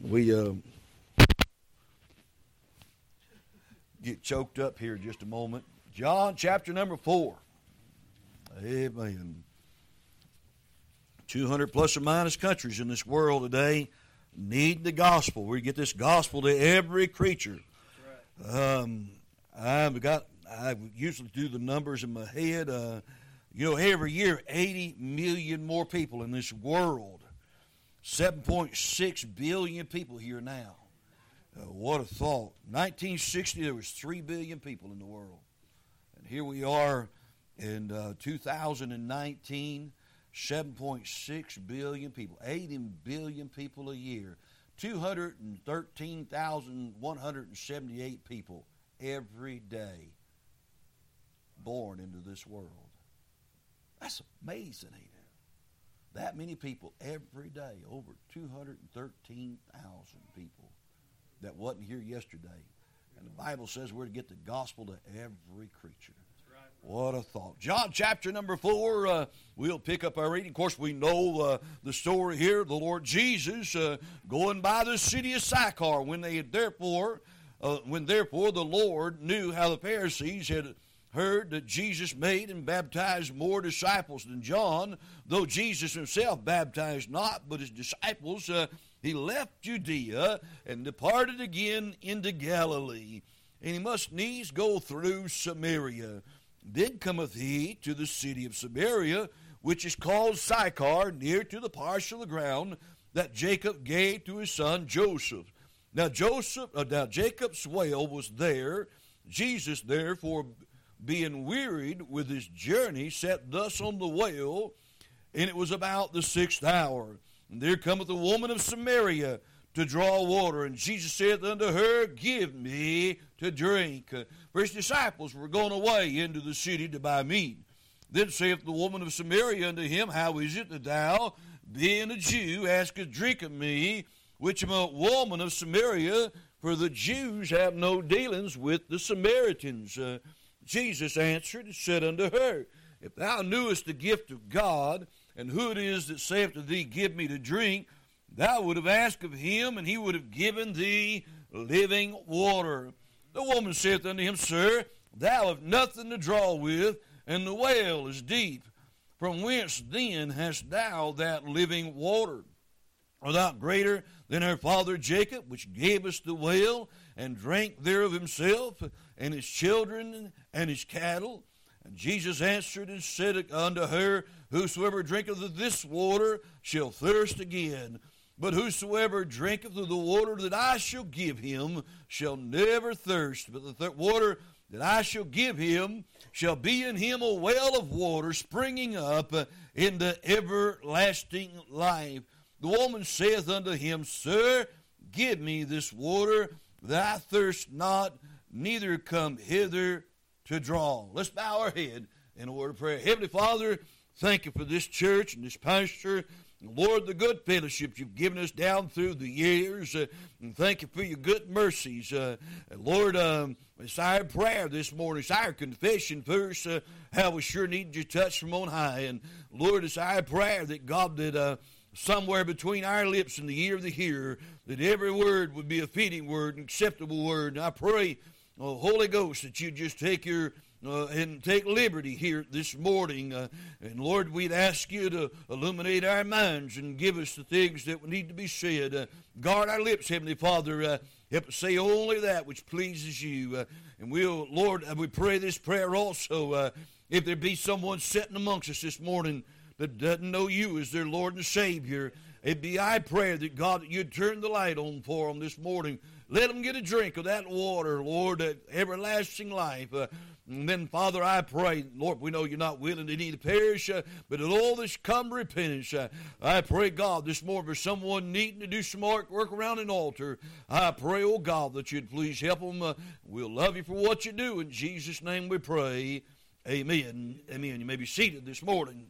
We get choked up here just a moment. John chapter number 4. Amen. 200 plus or minus countries in this world today need the gospel. We get this gospel to every creature. I usually do the numbers in my head. Every year 80 million more people in this world. 7.6 billion people here now. What a thought. 1960 there was 3 billion people in the world. And here we are in 2019, 7.6 billion people. 80 billion people a year. 213,178 people every day born into this world. That's amazing, ain't it? That many people every day, over 213,000 people that wasn't here yesterday. And the Bible says we're to get the gospel to every creature. What a thought. John chapter number 4, we'll pick up our reading. Of course, we know the story here, the Lord Jesus going by the city of Sychar when therefore the Lord knew how the Pharisees had heard that Jesus made and baptized more disciples than John, though Jesus himself baptized not, but his disciples, he left Judea and departed again into Galilee. And he must needs go through Samaria. Then cometh he to the city of Samaria, which is called Sychar, near to the parcel of ground that Jacob gave to his son Joseph. Now Jacob's well was there. Jesus, therefore, being wearied with his journey, sat thus on the well, and it was about the 6th hour. And there cometh a woman of Samaria to draw water. And Jesus saith unto her, Give me to drink. For his disciples were gone away into the city to buy meat. Then saith the woman of Samaria unto him, How is it that thou, being a Jew, askest drink of me, which am a woman of Samaria? For the Jews have no dealings with the Samaritans. Jesus answered and said unto her, If thou knewest the gift of God, and who it is that saith to thee, Give me to drink, thou would have asked of him, and he would have given thee living water. The woman saith unto him, Sir, thou hast nothing to draw with, and the well is deep. From whence then hast thou that living water? Art thou greater than our father Jacob, which gave us the well, and drank thereof himself, and his children, and his cattle? And Jesus answered and said unto her, Whosoever drinketh of this water shall thirst again. But whosoever drinketh of the water that I shall give him shall never thirst. But the water that I shall give him shall be in him a well of water springing up into everlasting life. The woman saith unto him, Sir, give me this water, that I thirst not, neither come hither to draw. Let's bow our head in a word of prayer. Heavenly Father, thank you for this church and this pastor. Lord, the good fellowship you've given us down through the years. And thank you for your good mercies. Lord, it's our prayer this morning. It's our confession first, how we sure need your touch from on high. And Lord, it's our prayer that God, that somewhere between our lips and the ear of the hearer, that every word would be a fitting word, an acceptable word. And I pray, Holy Ghost, that you just take your and take liberty here this morning. And Lord, we'd ask you to illuminate our minds and give us the things that need to be said. Guard our lips, Heavenly Father. Help us say only that which pleases you. And we'll, Lord, we pray this prayer also. If there be someone sitting amongst us this morning that doesn't know you as their Lord and Savior, it'd be our prayer that God, that you'd turn the light on for them this morning. Let them get a drink of that water, Lord, that everlasting life. And then, Father, I pray, Lord, we know you're not willing to need to perish, but in all this come repentance. I pray, God, this morning for someone needing to do some work around an altar. I pray, oh God, that you'd please help them. We'll love you for what you do. In Jesus' name we pray. Amen. Amen. You may be seated this morning.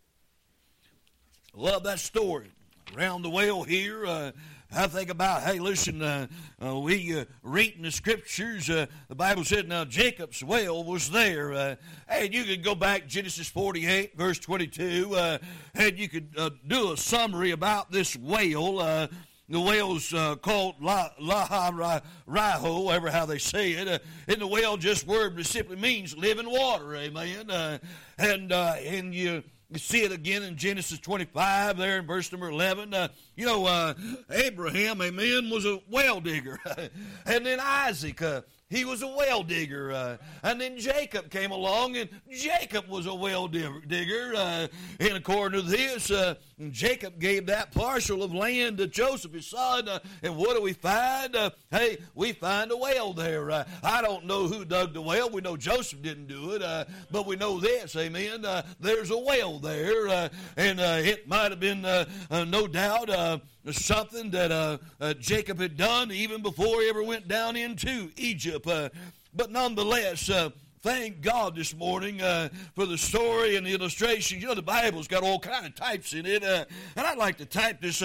I love that story. Around the well here, I think about, hey, listen, we read in the scriptures, the Bible said, now Jacob's well was there. And you could go back Genesis 48, verse 22, and you could do a summary about this well. the whale's called Lahai-Raiho, ever how they say it. And the whale just word simply means living water, amen. And you see it again in Genesis 25 there in verse number 11. Abraham, amen, was a well digger. And then Isaac, he was a well digger. And then Jacob came along, and Jacob was a well digger. And according to this, Jacob gave that parcel of land to Joseph, his son. And what do we find? We find a well there. I don't know who dug the well. We know Joseph didn't do it. But we know this, amen. There's a well there. And it might have been, no doubt, something that Jacob had done even before he ever went down into Egypt. But nonetheless, thank God this morning for the story and the illustration. You know, the Bible's got all kind of types in it, and I'd like to type this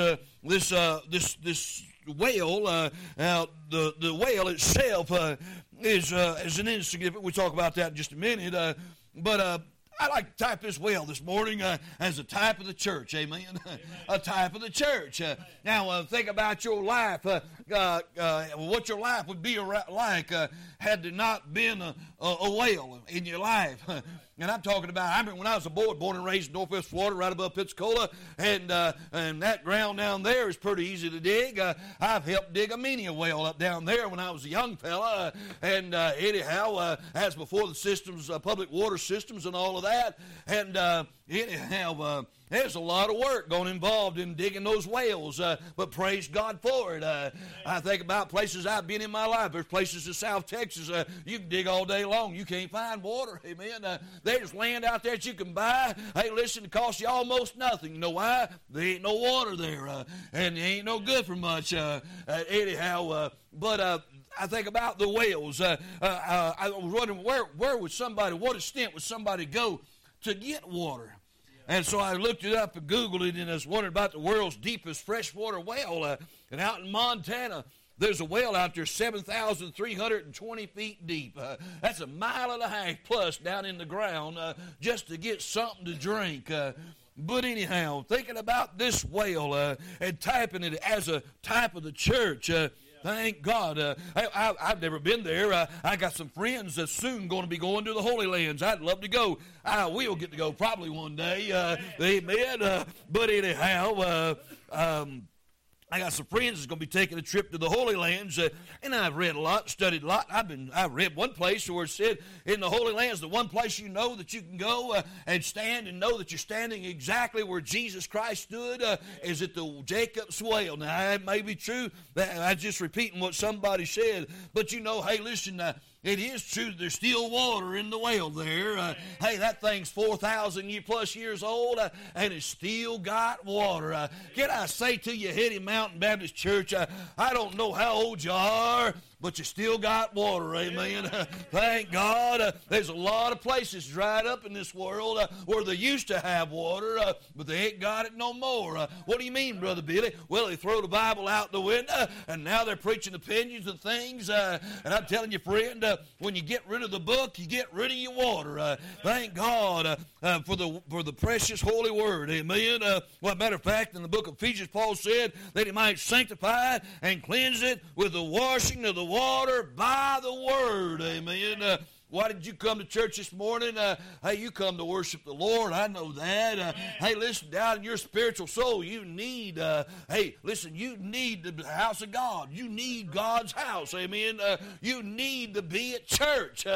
whale out. The whale itself is an insignificant. We'll talk about that in just a minute. But I'd like to type this whale this morning as a type of the church, amen? A type of the church. Now, think about your life, what your life would be like had there not been a whale in your life. And I'm talking about, I remember when I was a boy, born and raised in Northwest Florida, right above Pensacola, and that ground down there is pretty easy to dig. I've helped dig a many a well up down there when I was a young fella, and anyhow, as before the systems, public water systems and all of that, and anyhow, there's a lot of work going involved in digging those wells, but praise God for it. I think about places I've been in my life. There's places in South Texas you can dig all day long. You can't find water. Amen. There's land out there that you can buy. Hey, listen, it costs you almost nothing. You know why? There ain't no water there, and it ain't no good for much. Anyhow, but I think about the wells. I was wondering where would somebody, what extent would somebody go to get water? And so I looked it up and Googled it, and I was wondering about the world's deepest freshwater well. And out in Montana, there's a well out there 7,320 feet deep. That's a mile and a half plus down in the ground just to get something to drink. But anyhow, thinking about this well and typing it as a type of the church, thank God. I've never been there. I got some friends that's soon going to be going to the Holy Lands. I'd love to go. I will get to go probably one day. Amen. But anyhow, I got some friends that's going to be taking a trip to the Holy Lands, and I've read a lot, studied a lot. I read one place where it said in the Holy Lands, the one place you know that you can go and stand and know that you're standing exactly where Jesus Christ stood is at the Jacob's well. Now, it may be true. I'm just repeating what somebody said, but you know, hey, listen, it is true that there's still water in the well there. Hey, that thing's 4,000 plus years old, and it's still got water. Can I say to you, Hetty Mountain Baptist Church, I don't know how old you are, but you still got water, amen. Thank God. There's a lot of places dried up in this world where they used to have water, but they ain't got it no more. What do you mean, Brother Billy? Well, they throw the Bible out the window, and now they're preaching opinions and things. And I'm telling you, friend, when you get rid of the book, you get rid of your water. Thank God for the precious holy word, amen. Well, matter of fact, in the book of Ephesians, Paul said that he might sanctify it and cleanse it with the washing of the water by the word, amen. Why did you come to church this morning? Hey, you come to worship the Lord. I know that. Hey, listen, down in your spiritual soul, you need, you need the house of God. You need God's house. Amen. You need to be at church.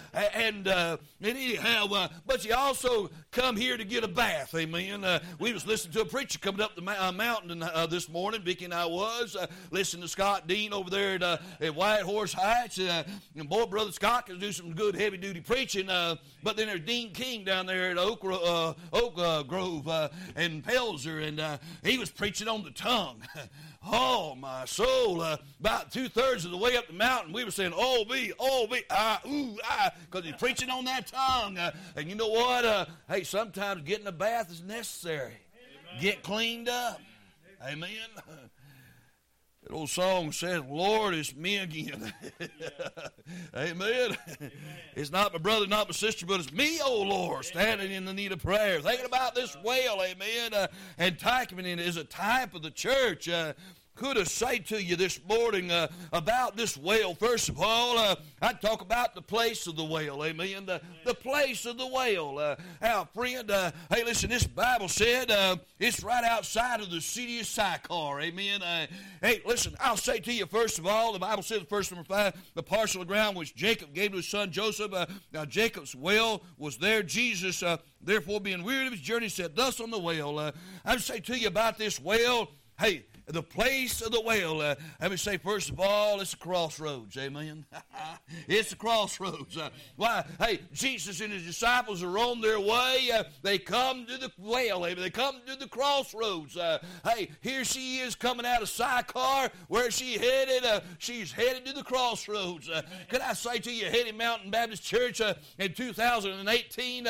Anyhow, but you also come here to get a bath. Amen. We was listening to a preacher coming up the mountain this morning. Vicki and I was listening to Scott Dean over there at White Horse Heights. And boy, Brother Scott can do some good heavy-duty preaching, but then there's Dean King down there at Oak Grove and Pelzer, and he was preaching on the tongue. Oh, my soul. About 2/3 of the way up the mountain, we were saying, oh, me, because he's preaching on that tongue. And you know what? Hey, sometimes getting a bath is necessary. Amen. Get cleaned up. Amen. That old song says, Lord, it's me again. Amen. It's not my brother, not my sister, but it's me, oh Lord, standing in the need of prayer. Thinking about this well, amen, and typing it is a type of the church. could I say to you this morning about this well? First of all, I'd talk about the place of the well. Amen. The place of the well. Our friend, hey, listen, this Bible said it's right outside of the city of Sychar. Amen. Hey, listen, I'll say to you, first of all, the Bible says, verse number 5, the parcel of ground which Jacob gave to his son Joseph. Now, Jacob's well was there. Jesus, therefore, being wearied of his journey, said thus on the well. I'll say to you about this well. Hey, the place of the well. Let me say, first of all, it's a crossroads. Amen. It's a crossroads. Why? Hey, Jesus and his disciples are on their way. They come to the well. They come to the crossroads. Hey, here she is coming out of Sychar. Where she headed? She's headed to the crossroads. Could I say to you, Heady Mountain Baptist Church in 2018,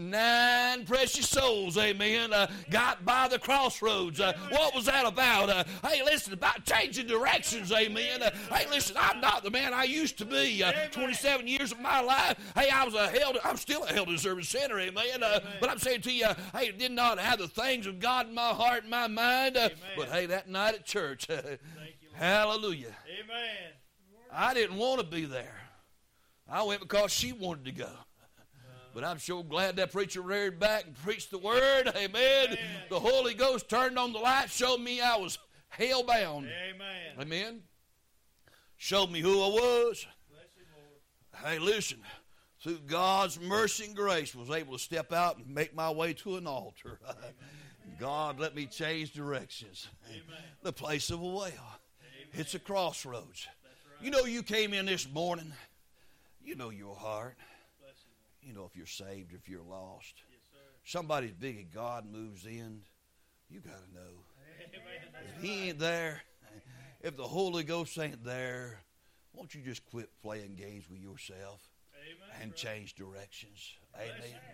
9 precious souls, amen, got by the crossroads. What was that about? Hey, listen, about changing directions, amen. Hey, listen, I'm not the man I used to be. 27 years of my life, hey, I'm still a Elder Service Center, amen. But I'm saying to you, hey, did not have the things of God in my heart and my mind. But hey, that night at church, hallelujah. Amen. I didn't want to be there. I went because she wanted to go. But I'm so glad that preacher reared back and preached the word. Amen. Amen. The Holy Ghost turned on the light, showed me I was hell-bound. Amen. Amen. Showed me who I was. Hey, listen. Through God's mercy and grace, was able to step out and make my way to an altar. God let me change directions. Amen. The place of a well. Amen. It's a crossroads. Right. You know, you came in this morning. You know your heart. You know if you're saved, if you're lost. Yes, sir. Somebody's big and God moves in, you got to know. Amen. If he ain't there, if the Holy Ghost ain't there, won't you just quit playing games with yourself and change directions? Amen.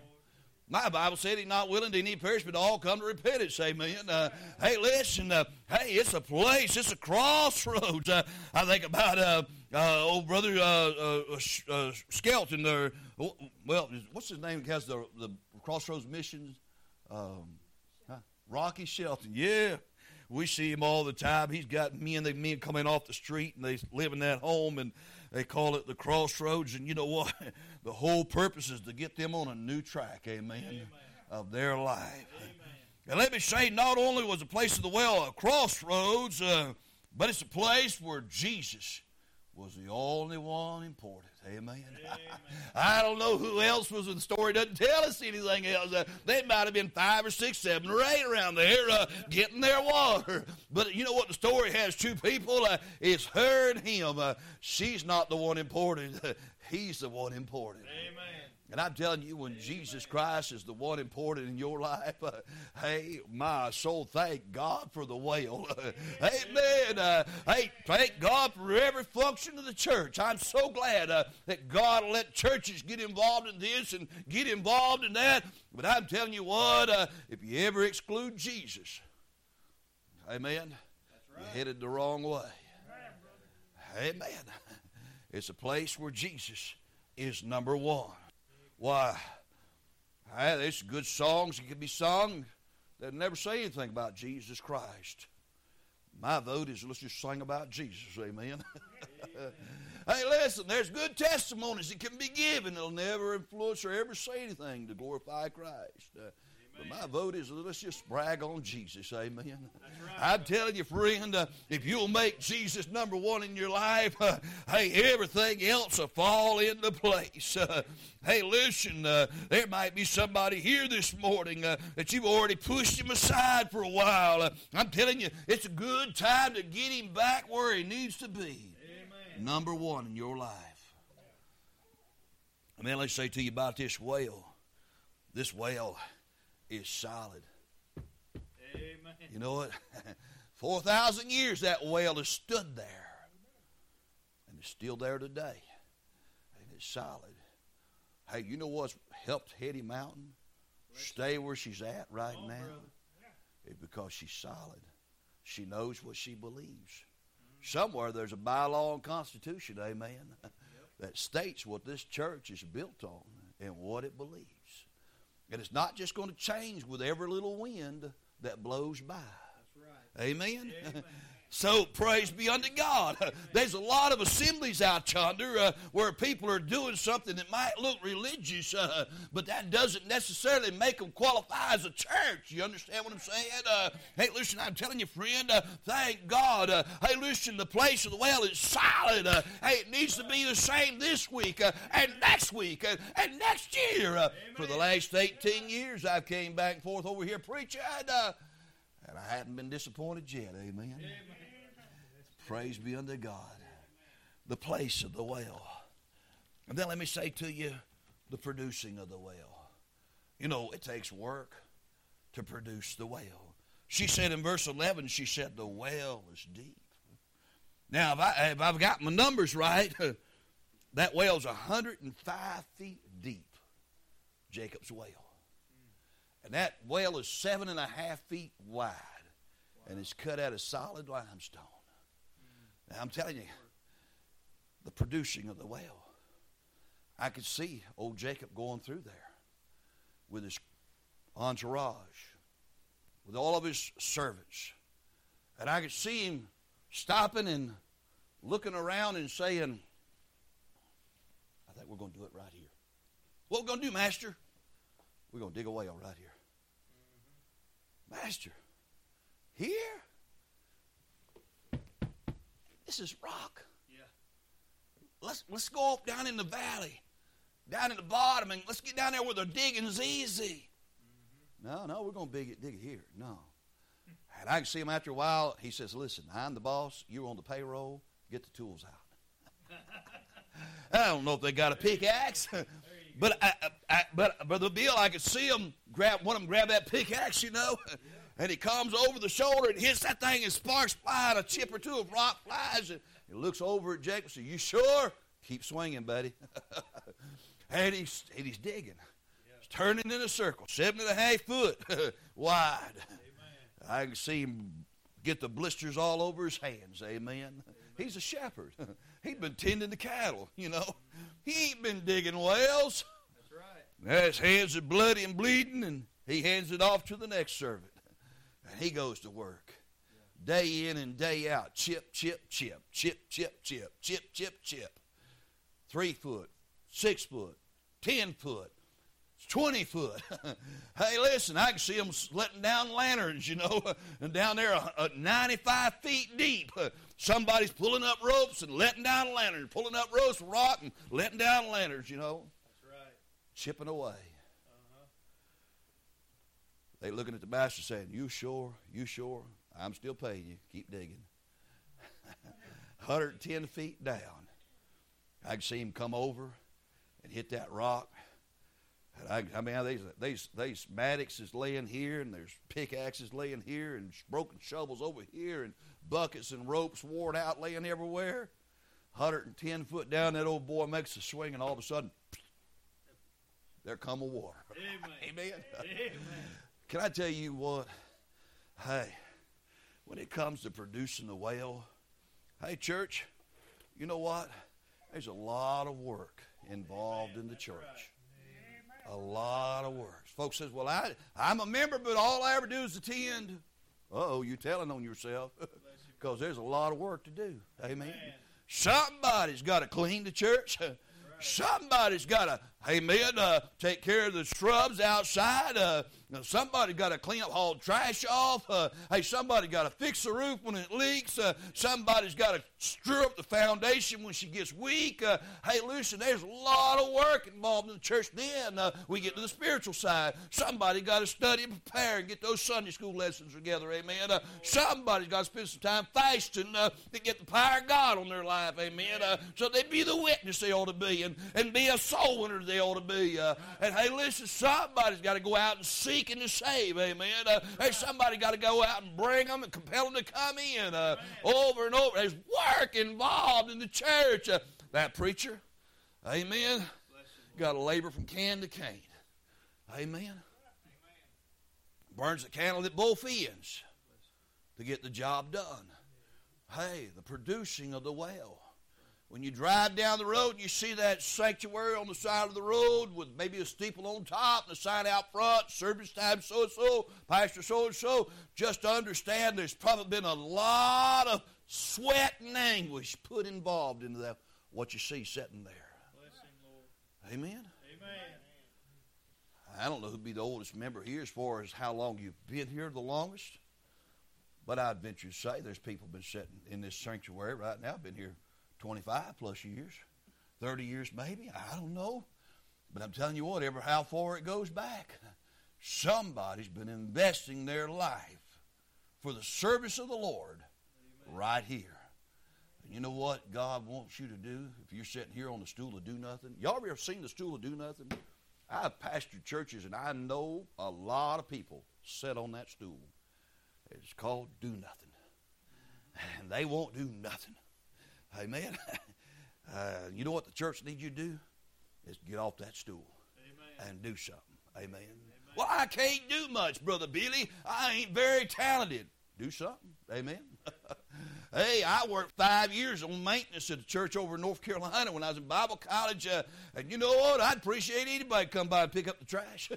My Bible said he's not willing to any perish, but all come to repentance. Amen. Hey, listen. Hey, it's a place. It's a crossroads. I think about old brother Skelton there. Well, what's his name? He has the Crossroads Missions. Rocky Shelton. Yeah. We see him all the time. He's got men coming off the street, and they live in that home, and they call it the Crossroads. And you know what? The whole purpose is to get them on a new track, amen, of their life. Amen. And let me say, not only was the place of the well a crossroads, but it's a place where Jesus was the only one important. Amen. I don't know who else was in the story. It doesn't tell us anything else. They might have been 5 or 6, 7 or 8 around there getting their water. But you know what? The story has 2 people. It's her and him. She's not the one important. He's the one important. Amen. And I'm telling you, when Jesus Christ is the one important in your life, hey, my soul, thank God for the well. Amen. Hey, thank God for every function of the church. I'm so glad that God will let churches get involved in this and get involved in that. But I'm telling you what, if you ever exclude Jesus, amen, you're headed the wrong way. Amen. It's a place where Jesus is number one. Why, there's good songs that can be sung that never say anything about Jesus Christ. My vote is let's just sing about Jesus, amen. Hey, listen, there's good testimonies that can be given that'll never influence or ever say anything to glorify Christ. But my vote is let's just brag on Jesus, amen. Right. I'm telling you, friend, if you'll make Jesus number one in your life, hey, everything else will fall into place. Hey, listen, there might be somebody here this morning that you've already pushed him aside for a while. I'm telling you, it's a good time to get him back where he needs to be. Amen. Number one in your life. And then let's say to you about this well. This well is solid. Amen. You know what? 4,000 years that well has stood there. And it's still there today. And it's solid. Hey, you know what's helped Heady Mountain stay where she's at right now? It's because she's solid. She knows what she believes. Somewhere there's a bylaw and constitution, amen, that states what this church is built on and what it believes. And it's not just going to change with every little wind that blows by. That's right. Amen? Amen. So praise be unto God. There's a lot of assemblies out yonder where people are doing something that might look religious, but that doesn't necessarily make them qualify as a church. You understand what I'm saying? Hey, listen, I'm telling you, friend, thank God. Hey, listen, the place of the well is solid. Hey, it needs to be the same this week and next week and next year. For the last 18 years, I've came back and forth over here preaching, and I haven't been disappointed yet. Amen. Praise be unto God. The place of the well. And then let me say to you, the producing of the well. You know, it takes work to produce the well. She said in verse 11, she said, the well is deep. Now, if I've got my numbers right, that well's 105 feet deep, Jacob's well. And that well is 7.5 feet wide, and it's cut out of solid limestone. Now, I'm telling you, the producing of the well. I could see old Jacob going through there with his entourage, with all of his servants. And I could see him stopping and looking around and saying, I think we're going to do it right here. What we're going to do, Master? We're going to dig a well right here. Master, here? This is rock. Yeah. Let's go up down in the valley, down in the bottom, and let's get down there where the digging's easy. Mm-hmm. No, we're going to dig it here. No. And I can see him after a while. He says, listen, I'm the boss. You're on the payroll. Get the tools out. I don't know if they got a pickaxe. But Brother Bill, I could see him grab that pickaxe, you know, and he comes over the shoulder and hits that thing, and sparks fly, and a chip or two of rock flies, and he looks over at Jacob and says, you sure? Keep swinging, buddy. and he's digging. He's turning in a circle, 7.5 foot wide. Amen. I can see him get the blisters all over his hands. Amen. He's a shepherd. He'd been tending the cattle, you know. He ain't been digging wells. That's right. His hands are bloody and bleeding, and he hands it off to the next servant. And he goes to work. Day in and day out. Chip, chip, chip. Chip, chip, chip. Chip, chip, chip. 3 foot. 6 foot. 10 foot. 20 foot. Hey, listen, I can see them letting down lanterns, you know, and down there 95 feet deep. Somebody's pulling up ropes and letting down lanterns, pulling up ropes from rock and letting down lanterns, you know. That's right. Chipping away. Uh-huh. They looking at the master saying, you sure? You sure? I'm still paying you. Keep digging. 110 feet down. I can see him come over and hit that rock. And I mean, there's mattocks is laying here, and there's pickaxes laying here, and broken shovels over here, and buckets and ropes worn out laying everywhere. 110 foot down, that old boy makes a swing, and all of a sudden, there come a water. Amen. Amen. Amen. Can I tell you what? Hey, when it comes to producing the well, hey, church, you know what? There's a lot of work involved in the church. A lot of work. Folks says, well, I'm a member, but all I ever do is attend. Uh-oh, you're telling on yourself. Because there's a lot of work to do. Amen. Somebody's got to clean the church. Somebody's got to, amen, take care of the shrubs outside. Somebody got to clean up, haul trash off. Hey, somebody got to fix the roof when it leaks. Somebody's got to stir up the foundation when she gets weak. Hey, listen, there's a lot of work involved in the church. Then we get to the spiritual side. Somebody got to study and prepare and get those Sunday school lessons together. Amen. Somebody's got to spend some time fasting to get the power of God on their life. Amen. So they be the witness they ought to be, and be a soul winner they ought to be. And hey, listen, somebody's got to go out and seek and to save, amen. Hey, somebody got to go out and bring them and compel them to come in over and over. There's work involved in the church. That preacher, amen, got to labor from can to cane, amen. Burns the candle at both ends to get the job done. Hey, the producing of the well. When you drive down the road and you see that sanctuary on the side of the road with maybe a steeple on top and a sign out front, service time so-and-so, pastor so-and-so, just understand there's probably been a lot of sweat and anguish put involved into that, what you see sitting there. Bless him, Lord. Amen? Amen. I don't know who'd be the oldest member here as far as how long you've been here the longest, but I'd venture to say there's people been sitting in this sanctuary right now, been here 25 plus years, 30 years maybe, I don't know. But I'm telling you what, ever how far it goes back, somebody's been investing their life for the service of the Lord. Amen. Right here. And you know what God wants you to do if you're sitting here on the stool of do nothing? Y'all ever seen the stool of do nothing? I've pastored churches and I know a lot of people sit on that stool. It's called do nothing. And they won't do nothing. Amen. You know what the church needs you to do? Is get off that stool. Amen. And do something. Amen. Amen. Well, I can't do much, Brother Billy. I ain't very talented. Do something. Amen. Hey, I worked 5 years on maintenance at a church over in North Carolina when I was in Bible college. And you know what? I'd appreciate anybody come by and pick up the trash.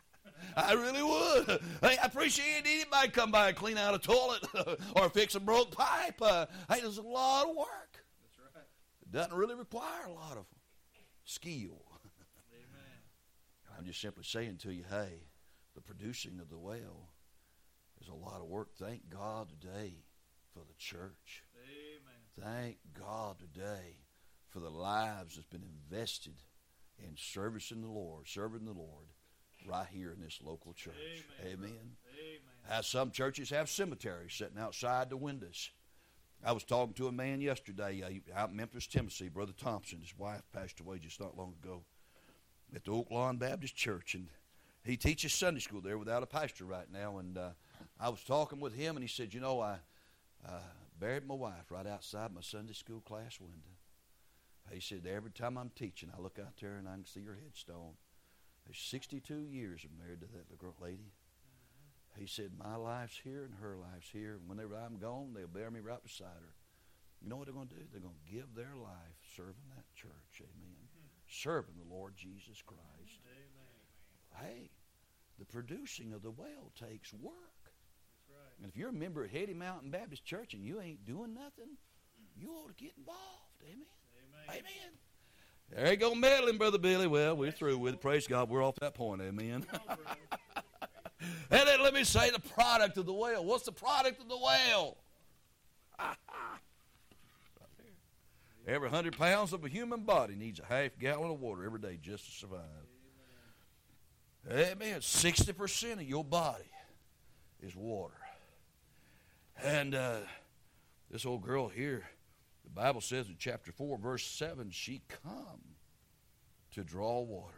I really would. Hey, I appreciate anybody come by and clean out a toilet or fix a broke pipe. Hey, there's a lot of work. That's right. It doesn't really require a lot of skill. Amen. I'm just simply saying to you, hey, the producing of the well is a lot of work. Thank God today for the church. Amen. Thank God today for the lives that's been invested in servicing the Lord, serving the Lord right here in this local church. Amen. Amen. Amen. As some churches have cemeteries sitting outside the windows. I was talking to a man yesterday out in Memphis, Tennessee, Brother Thompson. His wife passed away just not long ago at the Oak Lawn Baptist Church, and he teaches Sunday school there without a pastor right now. And I was talking with him, and he said, you know, I buried my wife right outside my Sunday school class window. He said, every time I'm teaching, I look out there and I can see her headstone. There's 62 years of married to that little lady. He said, my life's here and her life's here. And whenever I'm gone, they'll bury me right beside her. You know what they're going to do? They're going to give their life serving that church. Amen. Serving the Lord Jesus Christ. Amen. Hey, the producing of the well takes work. That's right. And if you're a member of Hetty Mountain Baptist Church and you ain't doing nothing, you ought to get involved. Amen. Amen. Amen. There you go meddling, Brother Billy. Well, we're through with it. Praise God. We're off that point. Amen. And then let me say the product of the well. What's the product of the well? Right there. Every 100 pounds of a human body needs a half gallon of water every day just to survive. Amen. 60% of your body is water. And this old girl here, the Bible says in chapter 4, verse 7, she come to draw water.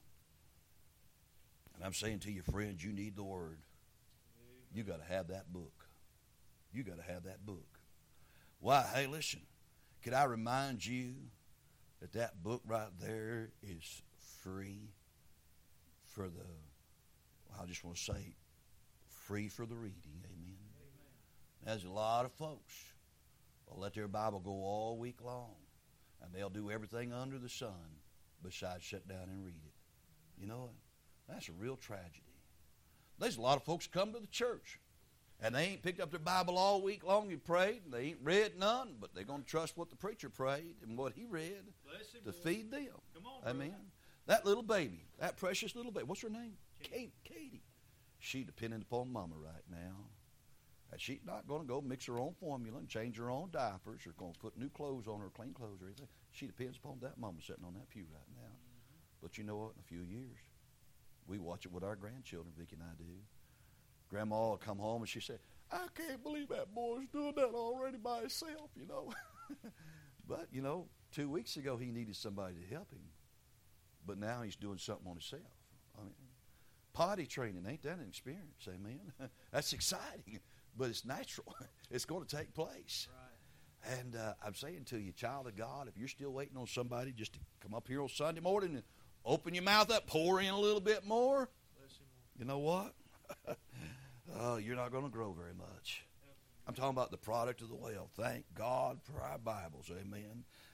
And I'm saying to you, friends, you need the Word. You got to have that book. You got to have that book. Why? Hey, listen. Could I remind you that that book right there is free for the, I just want to say, free for the reading. Amen. There's a lot of folks will let their Bible go all week long, and they'll do everything under the sun besides sit down and read it. You know what? That's a real tragedy. There's a lot of folks come to the church, and they ain't picked up their Bible all week long and prayed, and they ain't read none, but they're going to trust what the preacher prayed and what he read to feed them. Come on, Amen. brother. That little baby, that precious little baby, what's her name? Katie. She's dependent upon Mama right now. And she's not going to go mix her own formula and change her own diapers or going to put new clothes on her, clean clothes or anything. She depends upon that mama sitting on that pew right now. But you know what? In a few years, we watch it with our grandchildren, Vicki and I do. Grandma will come home and she say, I can't believe that boy's doing that already by himself, you know. But, 2 weeks ago he needed somebody to help him. But now he's doing something on himself. I mean, potty training, ain't that an experience? Amen. That's exciting, but it's natural. It's going to take place. Right. And I'm saying to you, child of God, if you're still waiting on somebody just to come up here on Sunday morning and open your mouth up, pour in a little bit more, you know what? You're not going to grow very much. I'm talking about the product of the well. Thank God for our Bibles. Amen.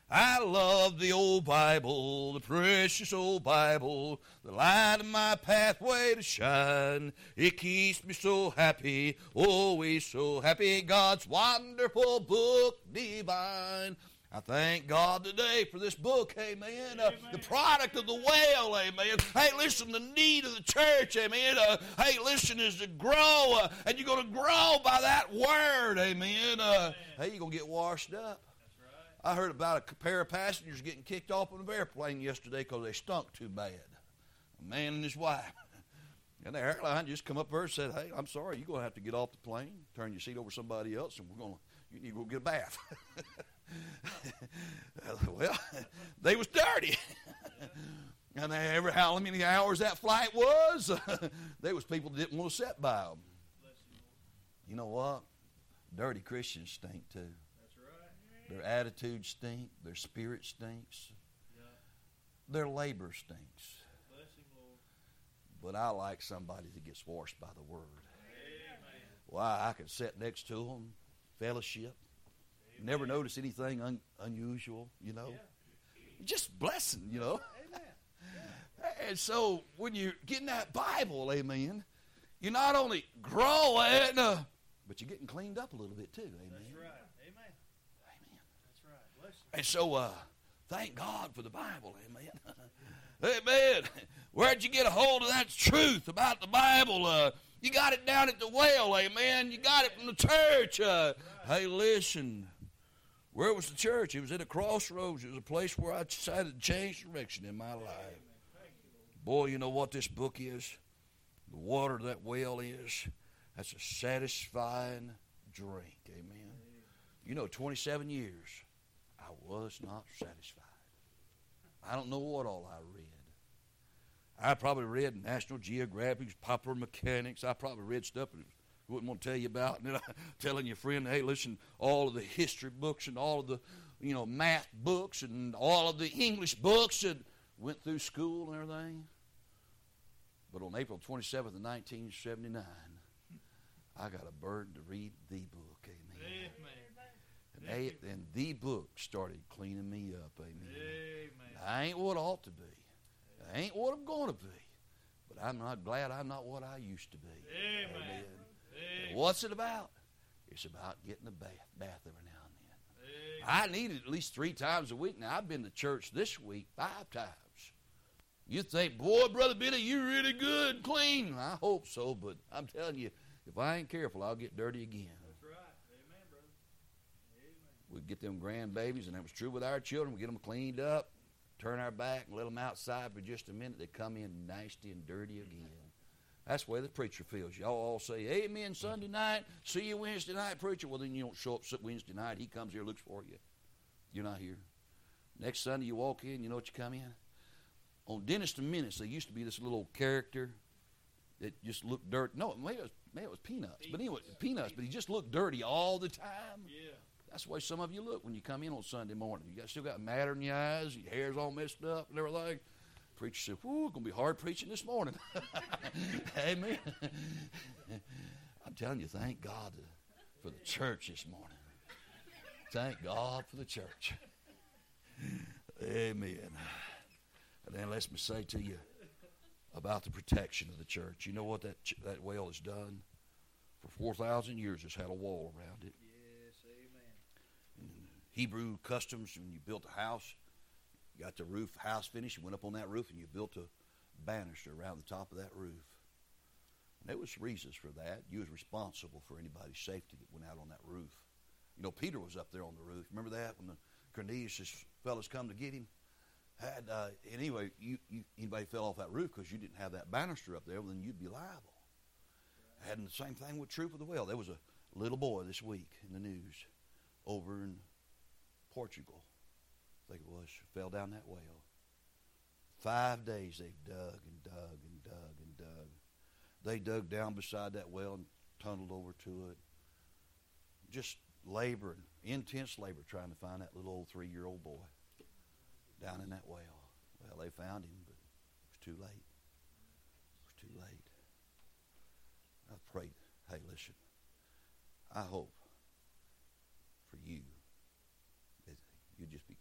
I love the old Bible, the precious old Bible, the light of my pathway to shine. It keeps me so happy, always so happy, God's wonderful book divine. I thank God today for this book, amen. The product of the well, amen. Hey, listen, the need of the church, amen. Hey, listen, is to grow, and you're going to grow by that word, amen. Hey, you're going to get washed up. I heard about a pair of passengers getting kicked off of an airplane yesterday because they stunk too bad. A man and his wife. And the airline just come up there and said, hey, I'm sorry, you're going to have to get off the plane, turn your seat over to somebody else, and you need to go get a bath. Well, they was dirty. And how many hours that flight was, there was people that didn't want to sit by them. You know what? Dirty Christians stink too. Their attitude stinks. Their spirit stinks. Their labor stinks. But I like somebody that gets washed by the Word. Why, I can sit next to them, fellowship, never notice anything unusual, you know. Just blessing, you know. And so when you get in that Bible, amen, you're not only growing, but you're getting cleaned up a little bit too, amen. That's right. Amen. Amen. That's right. Bless you. And so, thank God for the Bible, amen. Amen. Where'd you get a hold of that truth about the Bible? You got it down at the well, amen. You got it from the church. Hey, listen. Where was the church? It was at a crossroads. It was a place where I decided to change direction in my life. Boy, you know what this book is? The water of that well is. That's a satisfying drink, amen. You know, 27 years, I was not satisfied. I don't know what all I read. I probably read National Geographic, Popular Mechanics. I probably read stuff that I wouldn't want to tell you about. And then I'm telling your friend, hey, listen, all of the history books and all of the, math books and all of the English books and went through school and everything. But on April 27th of 1979, I got a burden to read the book, amen. Amen. And the book started cleaning me up, amen. Amen. I ain't what I ought to be. I ain't what I'm going to be. But I'm not glad I'm not what I used to be. Amen. Amen. Amen. What's it about? It's about getting a bath every now and then. I need it at least 3 times a week. Now, I've been to church this week 5 times. You think, boy, Brother Billy, you're really good and clean. I hope so, but I'm telling you, if I ain't careful, I'll get dirty again. That's right. Amen, brother. Amen. We'd get them grandbabies, and that was true with our children. We get them cleaned up, turn our back, and let them outside for just a minute. They come in nasty and dirty again. That's the way the preacher feels. Y'all all say, amen, Sunday night. See you Wednesday night, preacher. Well, then you don't show up Wednesday night. He comes here, looks for you. You're not here. Next Sunday you walk in, you know what you come in? On Dennis the Menace, there used to be this little character that just looked dirty. No, maybe it was Peanuts. But anyway, Peanuts. But he just looked dirty all the time. Yeah. That's the way some of you look when you come in on Sunday morning. You still got matter in your eyes, your hair's all messed up and everything. Preacher said, whoo, it's going to be hard preaching this morning. Amen. I'm telling you, thank God for the church this morning. Thank God for the church. Amen. And then let me say to you about the protection of the church. You know what that well has done? For 4,000 years, it's had a wall around it. Yes, amen. In Hebrew customs, when you built a house, you got the house finished, you went up on that roof, and you built a banister around the top of that roof. And there was reasons for that. You was responsible for anybody's safety that went out on that roof. You know, Peter was up there on the roof. Remember that when the Cornelius' fellas come to get him? Anyway, anybody fell off that roof because you didn't have that banister up there, well, then you'd be liable. Right. And the same thing with Troop of the Well. There was a little boy this week in the news over in Portugal, I think it was, fell down that well. 5 days they've dug and dug and dug and dug. They dug down beside that well and tunneled over to it. Just labor, intense labor, trying to find that little old 3-year-old boy down in that well. Well, they found him, but it was too late. It was too late. I prayed, hey, listen, I hope for you that you just be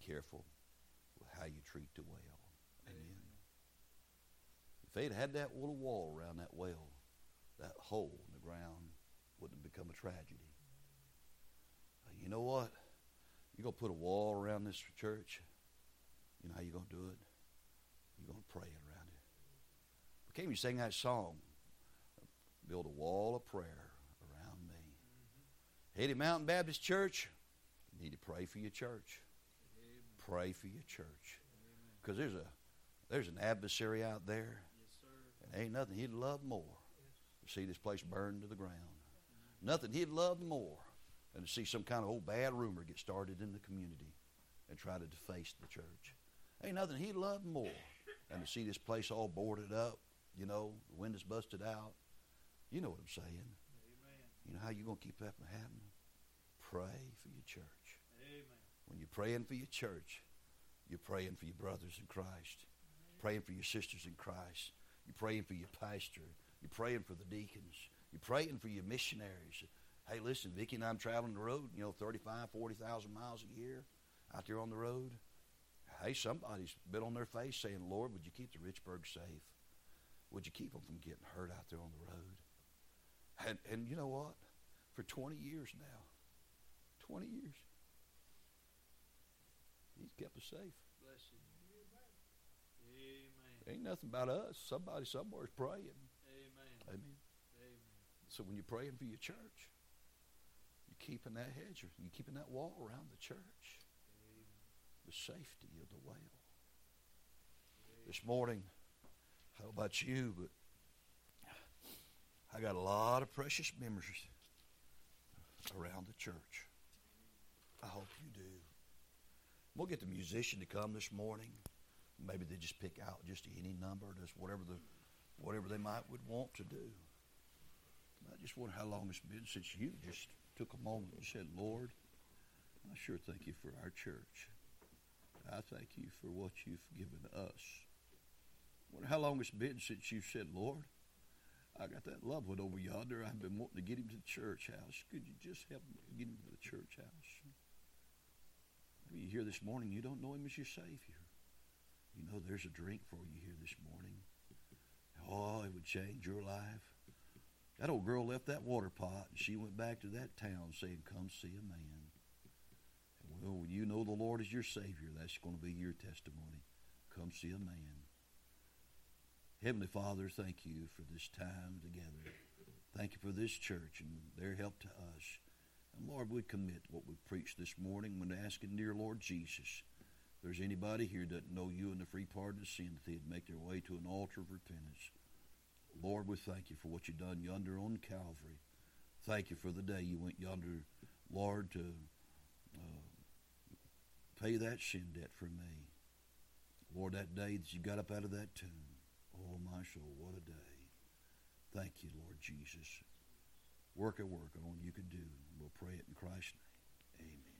careful with how you treat the well. Amen. If they'd had that little wall around that well, that hole in the ground wouldn't have become a tragedy. You know what? You're going to put a wall around this church. You know how you're going to do it? You're going to pray around it. Can't you sing that song? Build a wall of prayer around me. Haiti Mountain Baptist Church, you need to pray for your church. Amen. Pray for your church. Because there's an adversary out there. Yes, sir. And ain't nothing he'd love more to see this place burned to the ground. Nothing he'd love more than to see some kind of old bad rumor get started in the community and try to deface the church. Ain't nothing he'd love more than to see this place all boarded up, you know, the windows busted out. You know what I'm saying. Amen. You know how you going to keep that from happening? Pray for your church. Amen. When you're praying for your church, you're praying for your brothers in Christ. You're praying for your sisters in Christ. You're praying for your pastor. You're praying for the deacons. You're praying for your missionaries. Hey, listen, Vicki and I'm traveling the road, 35, 40,000 miles a year out there on the road. Hey, somebody's been on their face saying, Lord, would you keep the Richburg safe? Would you keep them from getting hurt out there on the road? And you know what? For 20 years now, 20 years, he's kept us safe. Bless you. Amen. Ain't nothing about us. Somebody somewhere's praying. Amen. Amen. Amen. So when you're praying for your church, you're keeping that hedge, you're keeping that wall around the church. Amen. The safety of the well. This morning, I don't know about you, but I got a lot of precious memories around the church. I hope you do. We'll get the musician to come this morning. Maybe they just pick out just any number, just whatever they would want to do. I just wonder how long it's been since you just took a moment and said, Lord, I sure thank you for our church. I thank you for what you've given us. I wonder how long it's been since you said, Lord, I got that loved one over yonder. I've been wanting to get him to the church house. Could you just help me get him to the church house? Maybe you're here this morning, you don't know him as your Savior. You know there's a drink for you here this morning. Oh, it would change your life. That old girl left that water pot, and she went back to that town saying, come see a man. And well, when you know the Lord is your Savior, that's going to be your testimony. Come see a man. Heavenly Father, thank you for this time together. Thank you for this church and their help to us. And Lord, we commit what we preached this morning when asking, dear Lord Jesus, if there's anybody here that doesn't know you and the free pardon of sin, that they'd make their way to an altar of repentance. Lord, we thank you for what you've done yonder on Calvary. Thank you for the day you went yonder, Lord, to pay that sin debt for me. Lord, that day that you got up out of that tomb, oh, my soul, what a day. Thank you, Lord Jesus. Work on you can do. We'll pray it in Christ's name. Amen.